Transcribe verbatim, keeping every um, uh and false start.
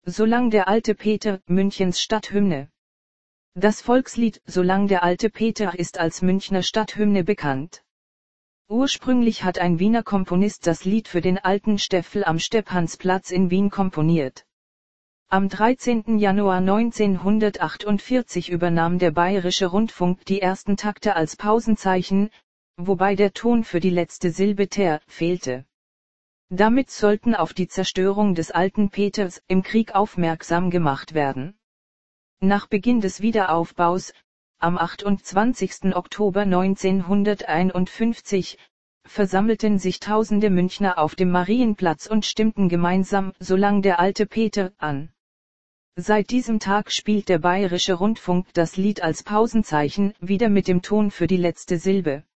Solang der alte Peter, Münchens Stadthymne. Das Volkslied Solang der alte Peter ist als Münchner Stadthymne bekannt. Ursprünglich hat ein Wiener Komponist das Lied für den alten Steffel am Stepansplatz in Wien komponiert. Am dreizehnten Januar neunzehnhundertachtundvierzig übernahm der Bayerische Rundfunk die ersten Takte als Pausenzeichen, wobei der Ton für die letzte Silbe ter fehlte. Damit sollten auf die Zerstörung des alten Peters im Krieg aufmerksam gemacht werden. Nach Beginn des Wiederaufbaus, am achtundzwanzigsten Oktober neunzehnhunderteinundfünfzig, versammelten sich tausende Münchner auf dem Marienplatz und stimmten gemeinsam Solang der alte Peter an. Seit diesem Tag spielt der Bayerische Rundfunk das Lied als Pausenzeichen wieder mit dem Ton für die letzte Silbe.